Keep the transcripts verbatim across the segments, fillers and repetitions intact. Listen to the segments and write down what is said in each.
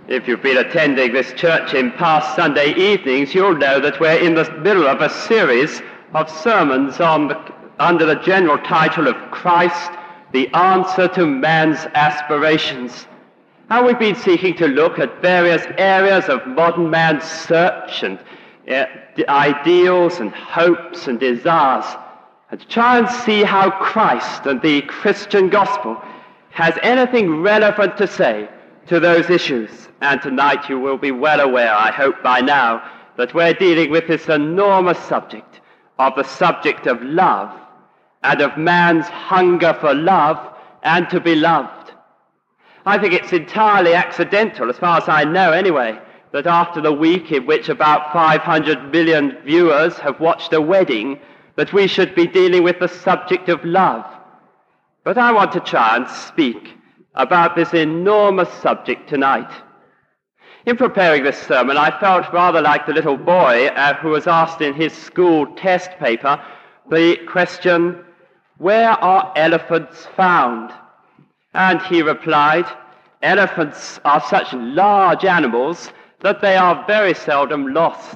If you've been attending this church in past Sunday evenings, you'll know that we're in the middle of a series of sermons on the, under the general title of Christ, the Answer to Man's Aspirations. And we've been seeking to look at various areas of modern man's search and uh, ideals and hopes and desires, and to try and see how Christ and the Christian gospel has anything relevant to say to those issues. And tonight you will be well aware, I hope by now, that we're dealing with this enormous subject of the subject of love and of man's hunger for love and to be loved. I think it's entirely accidental, as far as I know anyway, that after the week in which about five hundred million viewers have watched a wedding, that we should be dealing with the subject of love. But I want to try and speak about this enormous subject tonight. In preparing this sermon, I felt rather like the little boy uh, who was asked in his school test paper the question, "Where are elephants found?" And he replied, "Elephants are such large animals that they are very seldom lost."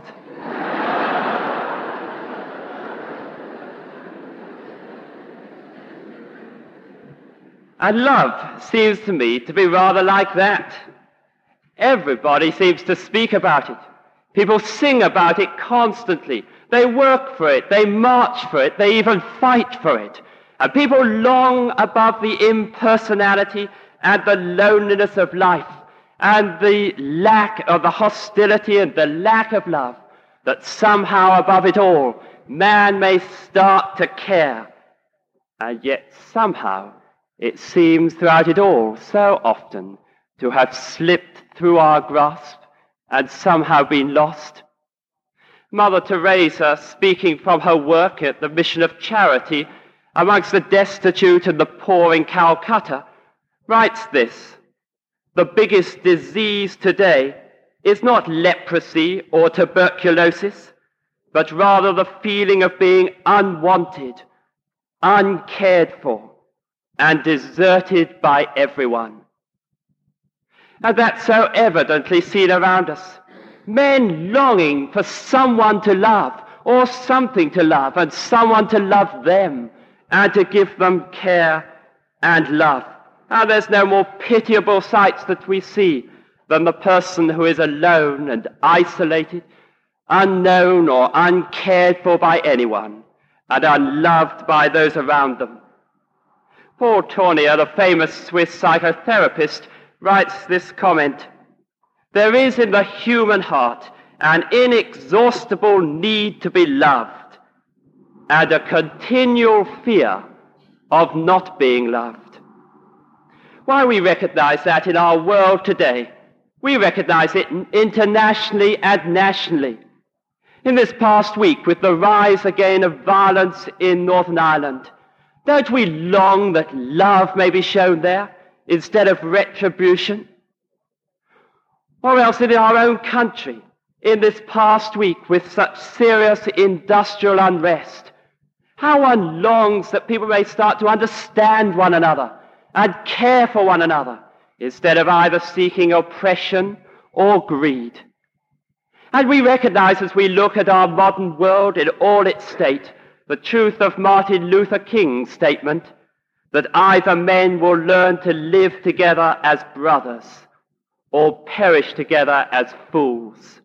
And love seems to me to be rather like that. Everybody seems to speak about it. People sing about it constantly. They work for it. They march for it. They even fight for it. And people long above the impersonality and the loneliness of life and the lack of the hostility and the lack of love, that somehow above it all, man may start to care. And yet somehow it seems throughout it all so often to have slipped through our grasp and somehow been lost. Mother Teresa, speaking from her work at the Mission of Charity amongst the destitute and the poor in Calcutta, writes this: "The biggest disease today is not leprosy or tuberculosis, but rather the feeling of being unwanted, uncared for, and deserted by everyone." And that's so evidently seen around us. Men longing for someone to love, or something to love, and someone to love them, and to give them care and love. And there's no more pitiable sights that we see than the person who is alone and isolated, unknown or uncared for by anyone, and unloved by those around them. Paul Tournier, the famous Swiss psychotherapist, writes this comment: "There is in the human heart an inexhaustible need to be loved and a continual fear of not being loved." Why we recognize that in our world today. We recognize it internationally and nationally. In this past week, with the rise again of violence in Northern Ireland, don't we long that love may be shown there instead of retribution? Or else in our own country, in this past week with such serious industrial unrest, how one longs that people may start to understand one another and care for one another instead of either seeking oppression or greed. And we recognize as we look at our modern world in all its state the truth of Martin Luther King's statement that either men will learn to live together as brothers or perish together as fools.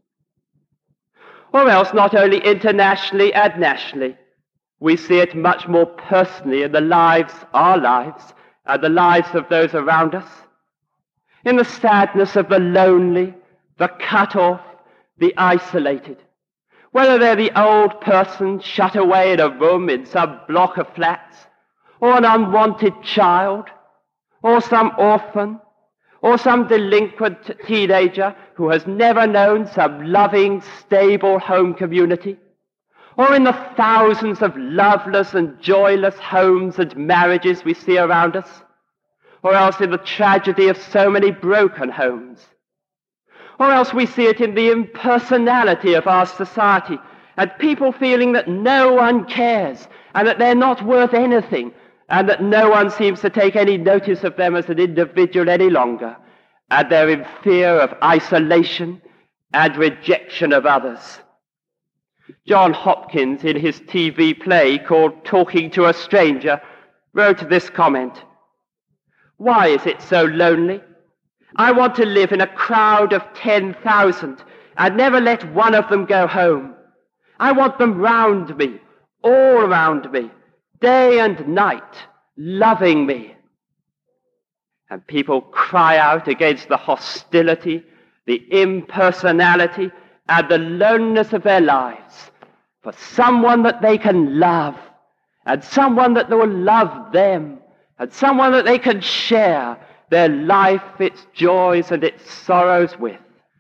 Or else, not only internationally and nationally, we see it much more personally in the lives, our lives, and the lives of those around us, in the sadness of the lonely, the cut off, the isolated. Whether they're the old person shut away in a room in some block of flats, or an unwanted child, or some orphan, or some delinquent teenager who has never known some loving, stable home community, or in the thousands of loveless and joyless homes and marriages we see around us, or else in the tragedy of so many broken homes. Or else we see it in the impersonality of our society, and people feeling that no one cares, and that they're not worth anything, and that no one seems to take any notice of them as an individual any longer, and they're in fear of isolation and rejection of others. John Hopkins, in his T V play called Talking to a Stranger, wrote this comment: "Why is it so lonely? I want to live in a crowd of ten thousand and never let one of them go home. I want them round me, all around me, day and night, loving me." And people cry out against the hostility, the impersonality, and the loneliness of their lives for someone that they can love, and someone that will love them, and someone that they can share their life, its joys and its sorrows with.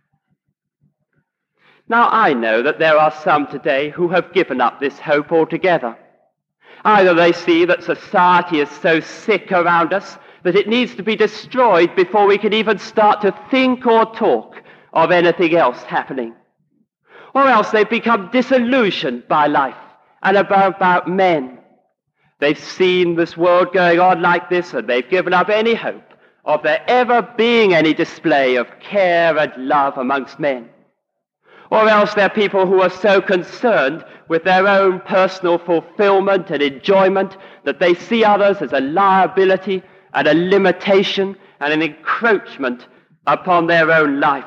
Now, I know that there are some today who have given up this hope altogether. Either they see that society is so sick around us that it needs to be destroyed before we can even start to think or talk of anything else happening, or else they've become disillusioned by life and about, about men. They've seen this world going on like this, and they've given up any hope of there ever being any display of care and love amongst men. Or else they're people who are so concerned with their own personal fulfillment and enjoyment that they see others as a liability and a limitation and an encroachment upon their own life.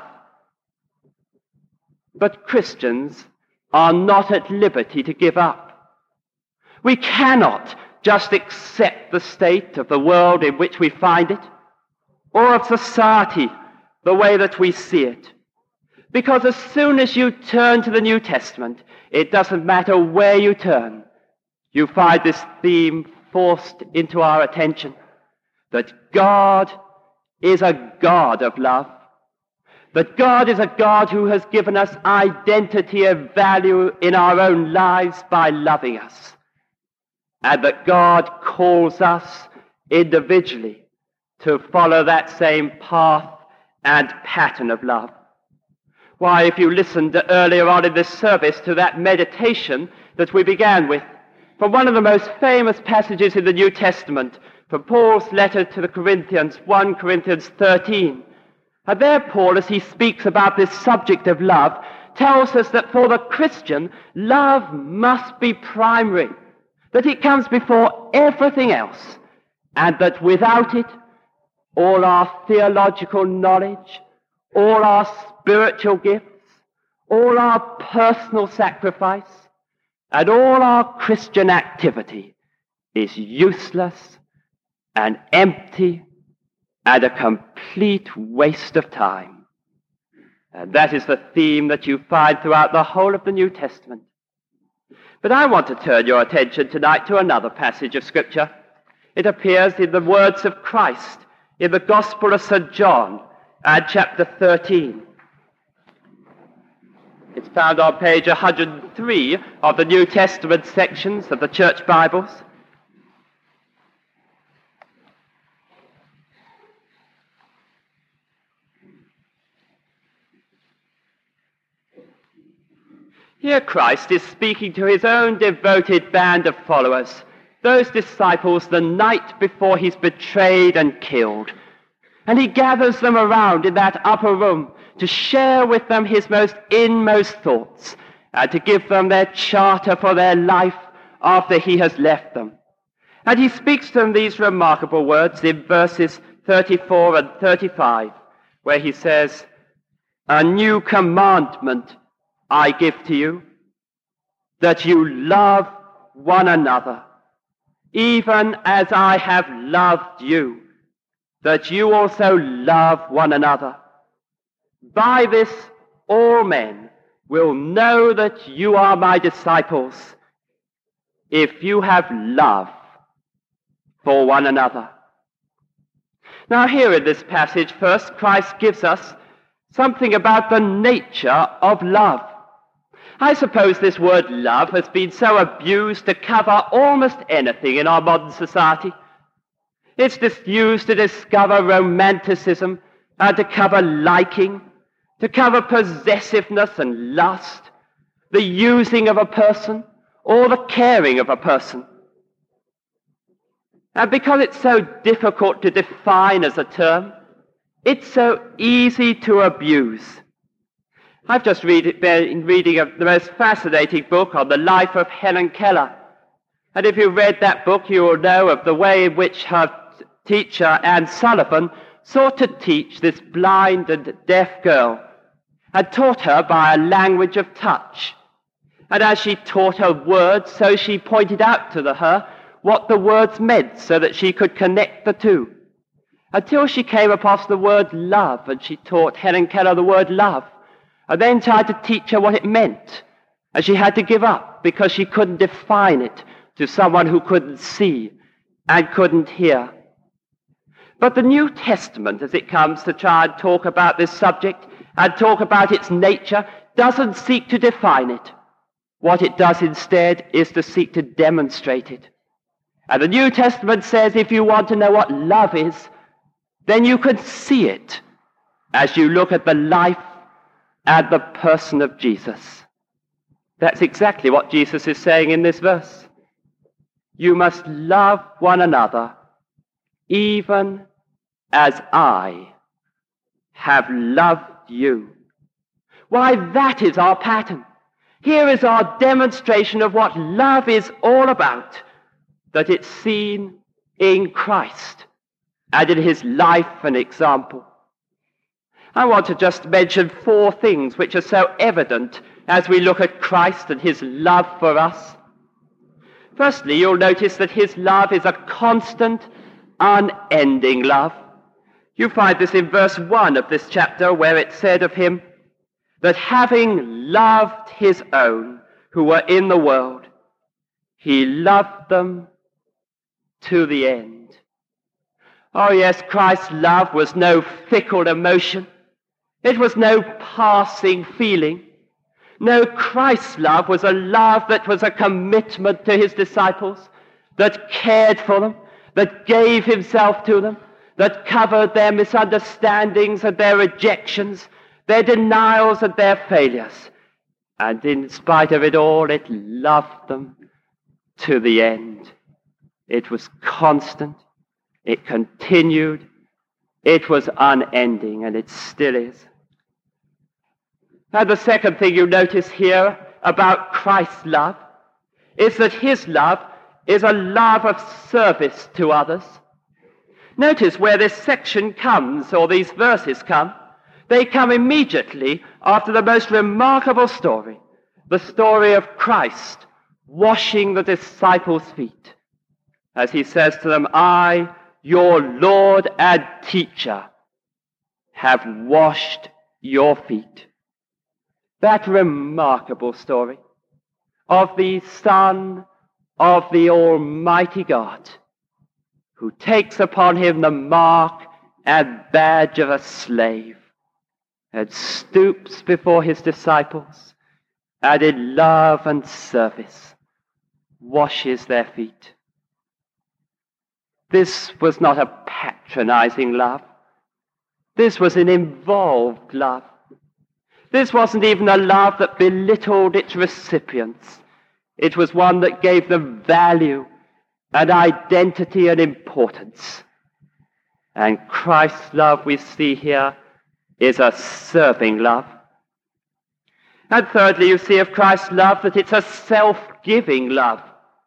But Christians are not at liberty to give up. We cannot just accept the state of the world in which we find it, or of society the way that we see it. Because as soon as you turn to the New Testament, it doesn't matter where you turn, you find this theme forced into our attention, that God is a God of love, that God is a God who has given us identity and value in our own lives by loving us, and that God calls us individually to follow that same path and pattern of love. Why, if you listened earlier on in this service to that meditation that we began with, from one of the most famous passages in the New Testament, from Paul's letter to the Corinthians, First Corinthians thirteen, and there Paul, as he speaks about this subject of love, tells us that for the Christian, love must be primary, that it comes before everything else, and that without it, all our theological knowledge, all our spiritual gifts, all our personal sacrifice, and all our Christian activity is useless and empty and a complete waste of time. And that is the theme that you find throughout the whole of the New Testament. But I want to turn your attention tonight to another passage of Scripture. It appears in the words of Christ in the Gospel of Saint John, and chapter thirteen. It's found on page one hundred three of the New Testament sections of the Church Bibles. Here Christ is speaking to his own devoted band of followers, those disciples the night before he's betrayed and killed. And he gathers them around in that upper room to share with them his most inmost thoughts and to give them their charter for their life after he has left them. And he speaks to them these remarkable words in verses thirty-four and thirty-five, where he says, "A new commandment I give to you, that you love one another, even as I have loved you, that you also love one another. By this all men will know that you are my disciples, if you have love for one another." Now here in this passage, first, Christ gives us something about the nature of love. I suppose this word love has been so abused to cover almost anything in our modern society. It's just used to discover romanticism, and to cover liking, to cover possessiveness and lust, the using of a person, or the caring of a person. And because it's so difficult to define as a term, It's so easy to abuse. I've just read, been reading a, the most fascinating book on the life of Helen Keller. And if you read that book, you will know of the way in which her teacher, Anne Sullivan, sought to teach this blind and deaf girl, and taught her by a language of touch. And as she taught her words, so she pointed out to the, her what the words meant so that she could connect the two. Until she came across the word love, and she taught Helen Keller the word love, and then tried to teach her what it meant. And she had to give up because she couldn't define it to someone who couldn't see and couldn't hear. But the New Testament, as it comes to try and talk about this subject and talk about its nature, doesn't seek to define it. What it does instead is to seek to demonstrate it. And the New Testament says if you want to know what love is, then you can see it as you look at the life and the person of Jesus. That's exactly what Jesus is saying in this verse. You must love one another even as I have loved you. Why, that is our pattern. Here is our demonstration of what love is all about, that it's seen in Christ and in his life and example. I want to just mention four things which are so evident as we look at Christ and his love for us. Firstly, you'll notice that his love is a constant, unending love. You find this in verse one of this chapter, where it said of him that having loved his own who were in the world, he loved them to the end. Oh yes, Christ's love was no fickle emotion. It was no passing feeling. No, Christ's love was a love that was a commitment to his disciples, that cared for them, that gave himself to them, that covered their misunderstandings and their rejections, their denials and their failures. And in spite of it all, it loved them to the end. It was constant. It continued. It was unending, and it still is. And the second thing you notice here about Christ's love is that his love is a love of service to others. Notice where this section comes, or these verses come. They come immediately after the most remarkable story, the story of Christ washing the disciples' feet. As he says to them, I, your Lord and teacher, have washed your feet. That remarkable story of the Son of the Almighty God, who takes upon him the mark and badge of a slave, and stoops before his disciples, and in love and service washes their feet. This was not a patronizing love. This was an involved love. This wasn't even a love that belittled its recipients. It was one that gave them value and identity and importance. And Christ's love we see here is a serving love. And thirdly, you see of Christ's love that it's a self-giving love.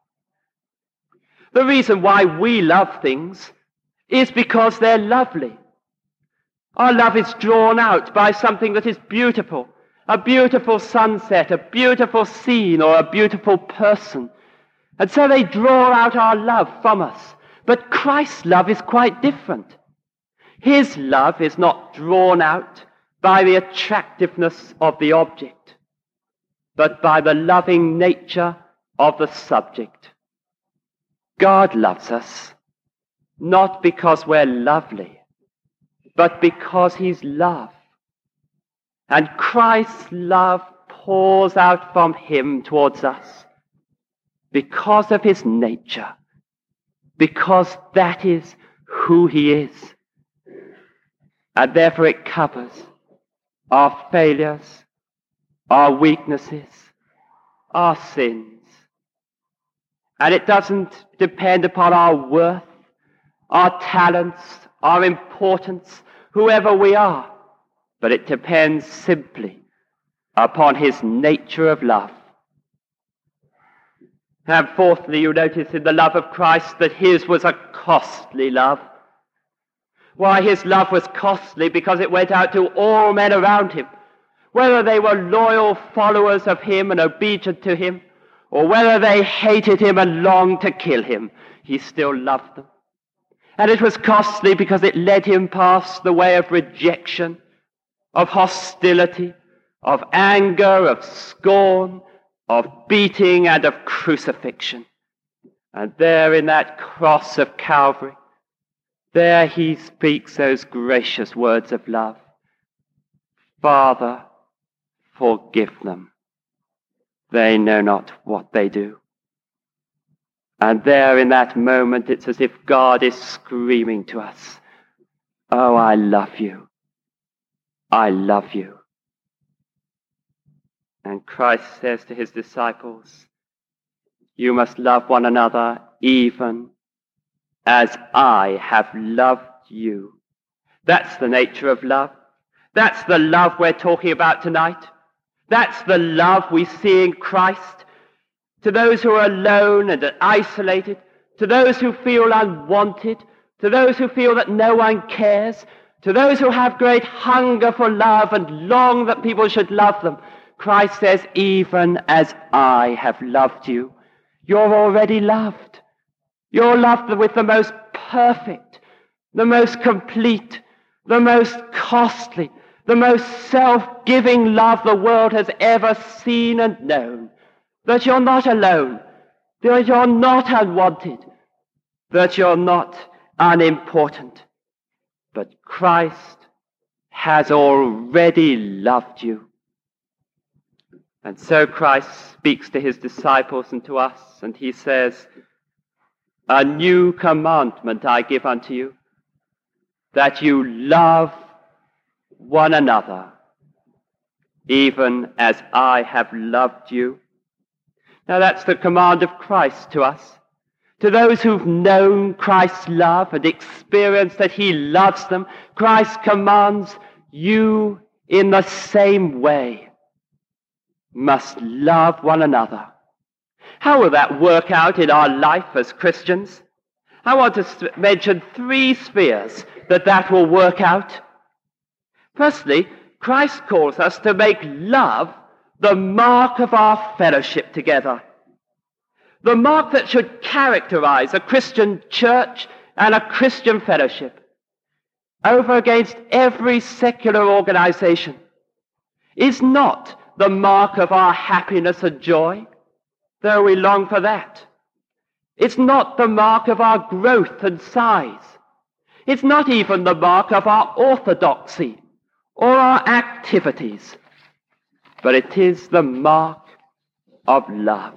The reason why we love things is because they're lovely. Our love is drawn out by something that is beautiful, a beautiful sunset, a beautiful scene, or a beautiful person. And so they draw out our love from us. But Christ's love is quite different. His love is not drawn out by the attractiveness of the object, but by the loving nature of the subject. God loves us, not because we're lovely, but because he's love. And Christ's love pours out from him towards us because of his nature, because that is who he is. And therefore it covers our failures, our weaknesses, our sins. And it doesn't depend upon our worth, our talents, our importance, whoever we are, but it depends simply upon his nature of love. And fourthly, you notice in the love of Christ that his was a costly love. Why, his love was costly because it went out to all men around him, whether they were loyal followers of him and obedient to him, or whether they hated him and longed to kill him, he still loved them. And it was costly because it led him past the way of rejection, of hostility, of anger, of scorn, of beating, and of crucifixion. And there in that cross of Calvary, there he speaks those gracious words of love. Father, forgive them. They know not what they do. And there in that moment, it's as if God is screaming to us, oh, I love you. I love you. And Christ says to his disciples, you must love one another even as I have loved you. That's the nature of love. That's the love we're talking about tonight. That's the love we see in Christ. To those who are alone and isolated, to those who feel unwanted, to those who feel that no one cares, to those who have great hunger for love and long that people should love them, Christ says, even as I have loved you, you're already loved. You're loved with the most perfect, the most complete, the most costly, the most self-giving love the world has ever seen and known. That you're not alone, that you're not unwanted, that you're not unimportant, but Christ has already loved you. And so Christ speaks to his disciples and to us, and he says, a new commandment I give unto you, that you love one another, even as I have loved you. Now that's the command of Christ to us. To those who've known Christ's love and experienced that he loves them, Christ commands you in the same way must love one another. How will that work out in our life as Christians? I want to mention three spheres that that will work out. Firstly, Christ calls us to make love the mark of our fellowship together. The mark that should characterize a Christian church and a Christian fellowship over against every secular organization is not the mark of our happiness and joy, though we long for that. It's not the mark of our growth and size. It's not even the mark of our orthodoxy or our activities, but it is the mark of love.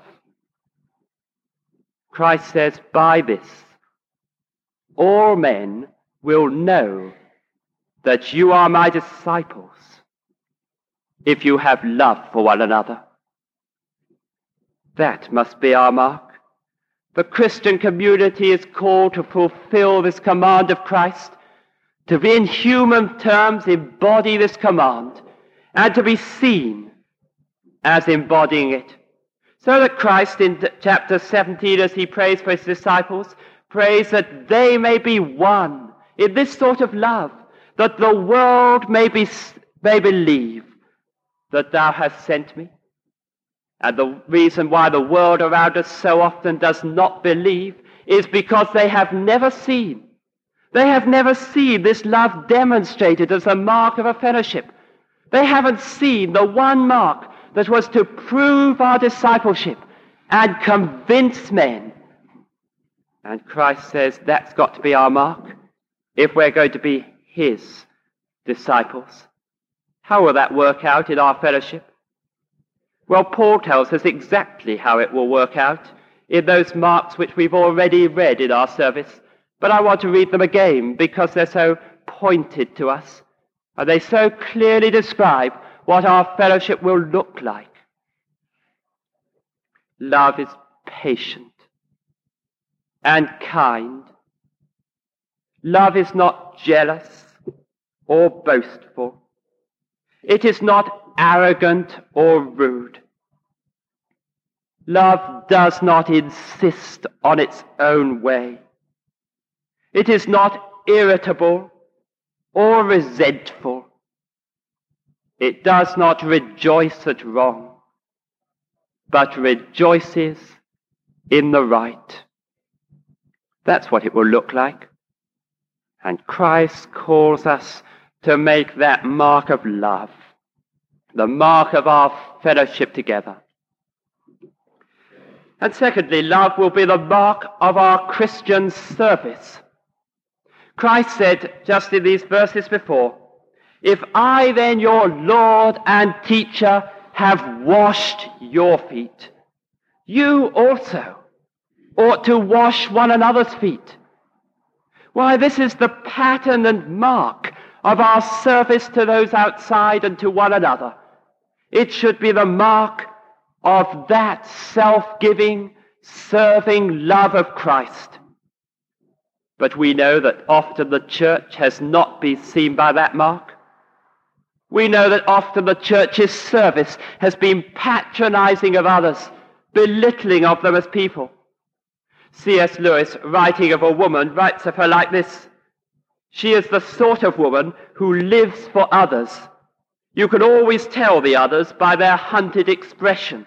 Christ says, by this, all men will know that you are my disciples if you have love for one another. That must be our mark. The Christian community is called to fulfill this command of Christ, to be in human terms embody this command, and to be seen as embodying it. So that Christ in chapter seventeen, as he prays for his disciples, prays that they may be one in this sort of love, that the world may, be, may believe that thou hast sent me. And the reason why the world around us so often does not believe is because they have never seen. They have never seen this love demonstrated as a mark of a fellowship. They haven't seen the one mark that was to prove our discipleship and convince men. And Christ says that's got to be our mark if we're going to be his disciples. How will that work out in our fellowship? Well, Paul tells us exactly how it will work out in those marks which we've already read in our service, but I want to read them again because they're so pointed to us, and they so clearly describe what our fellowship will look like. Love is patient and kind. Love is not jealous or boastful. It is not arrogant or rude. Love does not insist on its own way. It is not irritable or resentful. It does not rejoice at wrong, but rejoices in the right. That's what it will look like. And Christ calls us to make that mark of love, the mark of our fellowship together. And secondly, love will be the mark of our Christian service. Christ said, just in these verses before, "If I then, your Lord and teacher, have washed your feet, you also ought to wash one another's feet." Why, this is the pattern and mark of our service to those outside and to one another. It should be the mark of that self-giving, serving love of Christ. But we know that often the church has not been seen by that mark. We know that often the church's service has been patronizing of others, belittling of them as people. C S Lewis, writing of a woman, writes of her like this: "She is the sort of woman who lives for others. You can always tell the others by their hunted expression."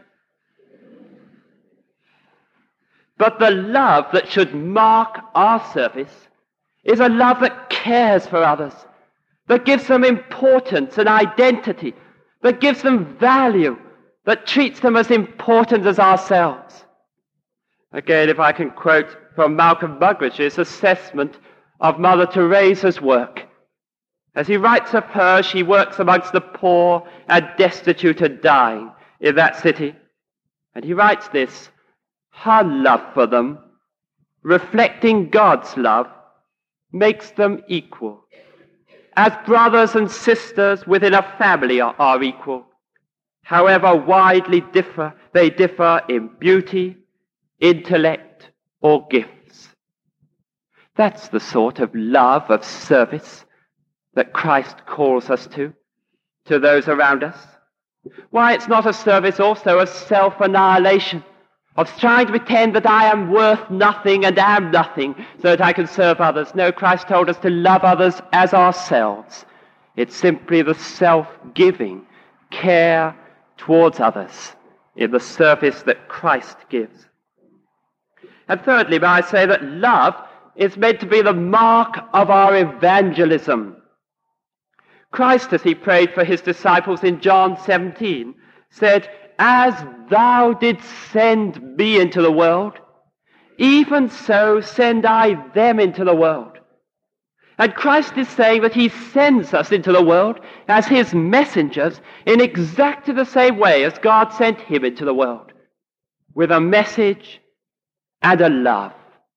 But the love that should mark our service is a love that cares for others, that gives them importance and identity, that gives them value, that treats them as important as ourselves. Again, if I can quote from Malcolm Muggeridge's assessment of Mother Teresa's work. As he writes of her, she works amongst the poor and destitute and dying in that city. And he writes this: "Her love for them, reflecting God's love, makes them equal, as brothers and sisters within a family are, are equal, however widely differ they differ in beauty, intellect, or gifts." That's the sort of love of service that Christ calls us to, to those around us. Why, it's not a service also of self-annihilation, of trying to pretend that I am worth nothing and am nothing so that I can serve others. No, Christ told us to love others as ourselves. It's simply the self-giving care towards others in the service that Christ gives. And thirdly, may I say that love is meant to be the mark of our evangelism. Christ, as he prayed for his disciples in John seventeen, said, "As thou didst send me into the world, even so send I them into the world." And Christ is saying that he sends us into the world as his messengers in exactly the same way as God sent him into the world, with a message and a love.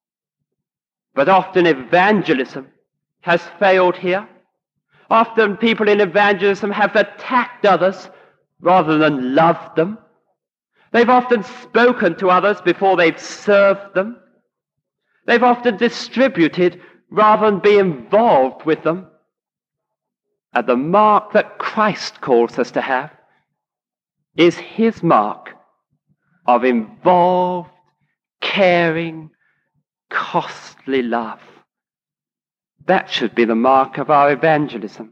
But often evangelism has failed here. Often people in evangelism have attacked others rather than loved them. They've often spoken to others before they've served them. They've often distributed rather than be involved with them. And the mark that Christ calls us to have is his mark of involved, caring, costly love. That should be the mark of our evangelism.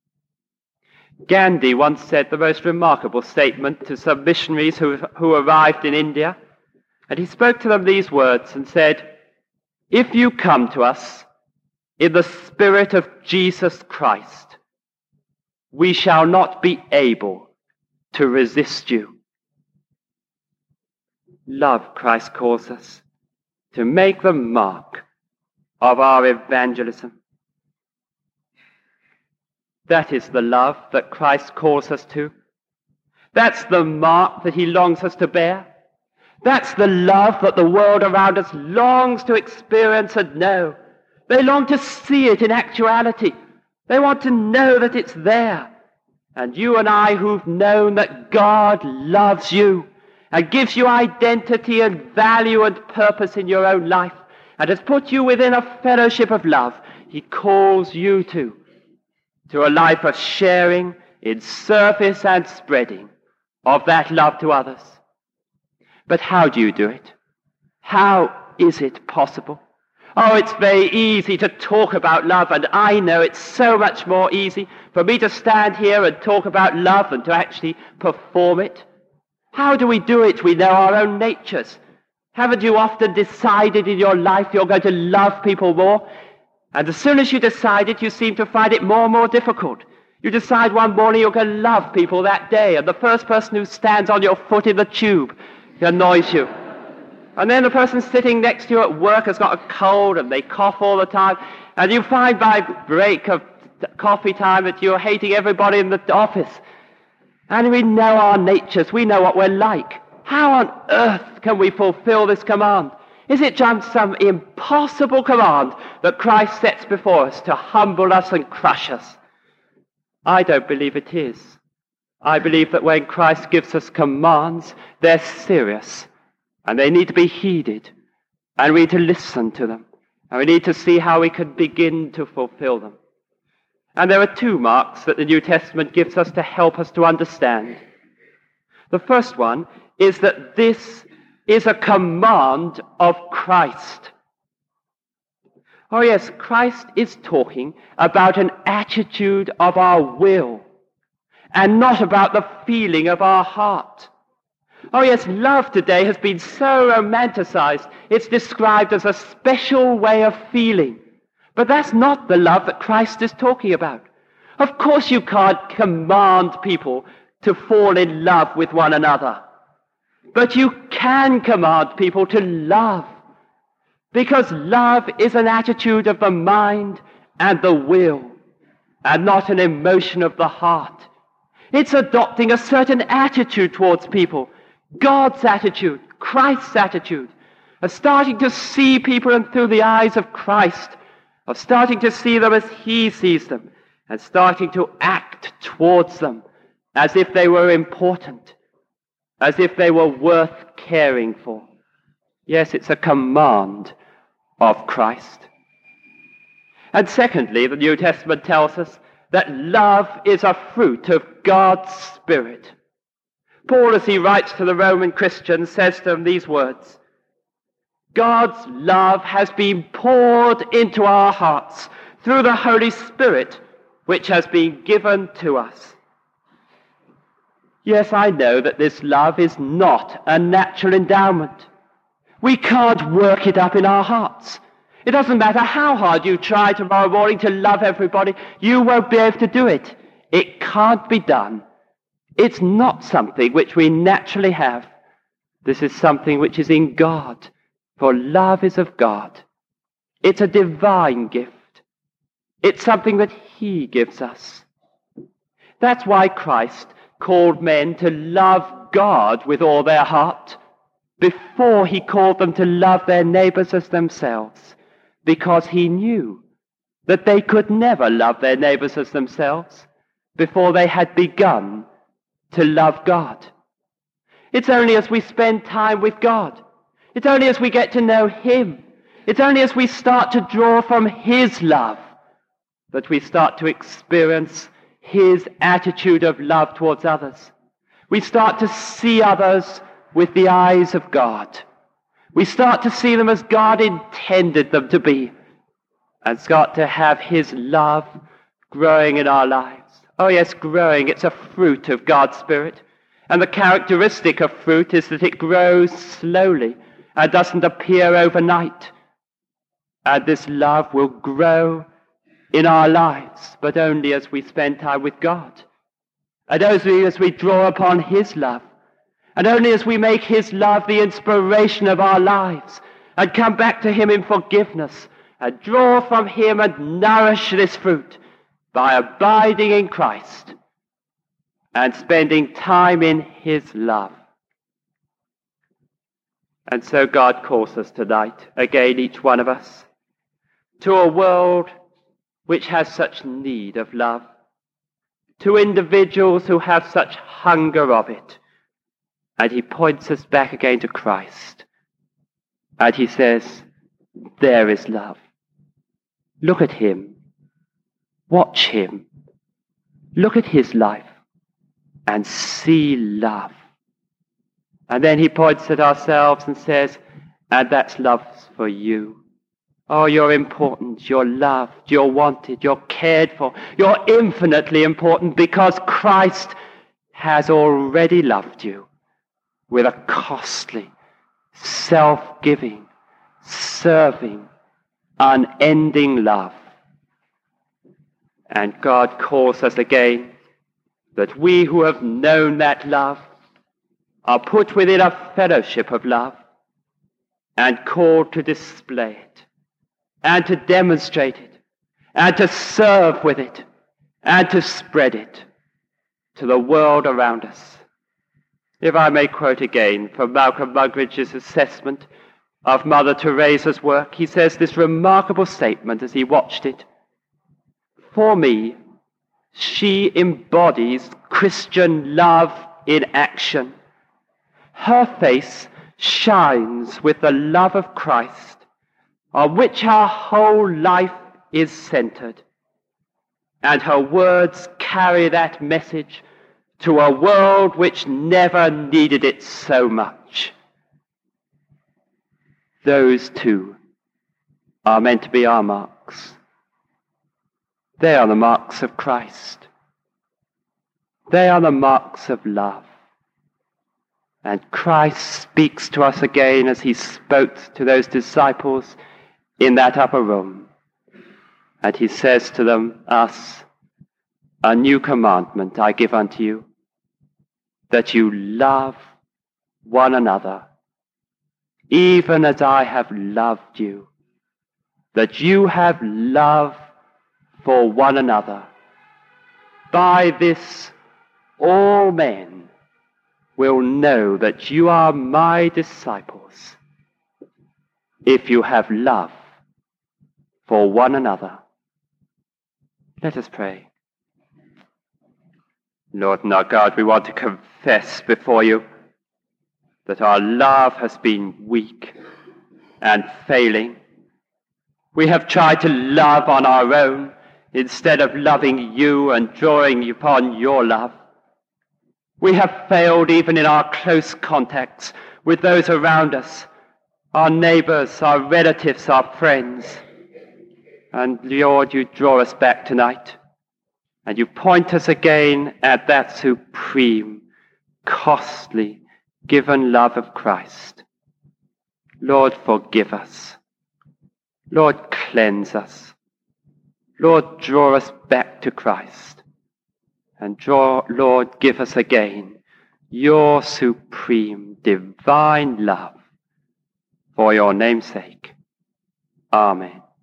Gandhi once said the most remarkable statement to some missionaries who, who arrived in India, and he spoke to them these words and said, "If you come to us in the spirit of Jesus Christ, we shall not be able to resist you." Love, Christ calls us to make the mark of our evangelism. That is the love that Christ calls us to. That's the mark that he longs us to bear. That's the love that the world around us longs to experience and know. They long to see it in actuality. They want to know that it's there. And you and I who've known that God loves you and gives you identity and value and purpose in your own life and has put you within a fellowship of love, he calls you to. to a life of sharing in service and spreading of that love to others. But how do you do it? How is it possible? Oh, it's very easy to talk about love, and I know it's so much more easy for me to stand here and talk about love than to actually perform it. How do we do it? We know our own natures. Haven't you often decided in your life you're going to love people more? And as soon as you decide it, you seem to find it more and more difficult. You decide one morning you're going to love people that day, and the first person who stands on your foot in the tube annoys you. And then the person sitting next to you at work has got a cold and they cough all the time, and you find by break of coffee time that you're hating everybody in the office. And we know our natures, we know what we're like. How on earth can we fulfill this command? Is it just some impossible command that Christ sets before us to humble us and crush us? I don't believe it is. I believe that when Christ gives us commands, they're serious, and they need to be heeded, and we need to listen to them, and we need to see how we can begin to fulfill them. And there are two marks that the New Testament gives us to help us to understand. The first one is that this is a command of Christ. Oh yes, Christ is talking about an attitude of our will and not about the feeling of our heart. Oh yes, love today has been so romanticized. It's described as a special way of feeling. But that's not the love that Christ is talking about. Of course you can't command people to fall in love with one another. But you can command people to love. Because love is an attitude of the mind and the will, and not an emotion of the heart. It's adopting a certain attitude towards people, God's attitude, Christ's attitude, of starting to see people and through the eyes of Christ, of starting to see them as He sees them, and starting to act towards them as if they were important, as if they were worth caring for. Yes, it's a command of Christ. And secondly, the New Testament tells us that love is a fruit of God's Spirit. Paul, as he writes to the Roman Christians, says to them these words: God's love has been poured into our hearts through the Holy Spirit, which has been given to us. Yes, I know that this love is not a natural endowment. We can't work it up in our hearts. It doesn't matter how hard you try tomorrow morning to love everybody, you won't be able to do it. It can't be done. It's not something which we naturally have. This is something which is in God, for love is of God. It's a divine gift. It's something that He gives us. That's why Christ called men to love God with all their heart before He called them to love their neighbors as themselves, because He knew that they could never love their neighbors as themselves before they had begun to love God. It's only as we spend time with God, it's only as we get to know Him, it's only as we start to draw from His love that we start to experience His attitude of love towards others. We start to see others with the eyes of God. We start to see them as God intended them to be, and start to have His love growing in our lives. Oh yes, growing. It's a fruit of God's Spirit. And the characteristic of fruit is that it grows slowly and doesn't appear overnight. And this love will grow in our lives, but only as we spend time with God. And only as we draw upon His love. And only as we make His love the inspiration of our lives and come back to Him in forgiveness and draw from Him and nourish this fruit by abiding in Christ and spending time in His love. And so God calls us tonight, again each one of us, to a world which has such need of love, to individuals who have such hunger of it. And He points us back again to Christ. And He says, there is love. Look at Him. Watch Him. Look at his life and see love. And then he points at ourselves and says, and that's love for you. Oh, you're important, you're loved, you're wanted, you're cared for. You're infinitely important because Christ has already loved you with a costly, self-giving, serving, unending love. And God calls us again that we who have known that love are put within a fellowship of love and called to display it and to demonstrate it and to serve with it and to spread it to the world around us. If I may quote again from Malcolm Muggeridge's assessment of Mother Teresa's work, he says this remarkable statement as he watched it. For me, she embodies Christian love in action. Her face shines with the love of Christ, on which our whole life is centered. And her words carry that message to a world which never needed it so much. Those two are meant to be our marks. They are the marks of Christ. They are the marks of love. And Christ speaks to us again as he spoke to those disciples in that upper room. And he says to them, us, a new commandment I give unto you, that you love one another, even as I have loved you, that you have love for one another. By this all men will know that you are my disciples, if you have love for one another. Let us pray. Lord and our God, we want to confess before you that our love has been weak and failing. We have tried to love on our own instead of loving you and drawing upon your love. We have failed even in our close contacts with those around us, our neighbors, our relatives, our friends. And Lord, you draw us back tonight, and you point us again at that supreme, costly, given love of Christ. Lord, forgive us. Lord, cleanse us. Lord, draw us back to Christ. And draw, Lord, give us again your supreme, divine love for your name's sake. Amen.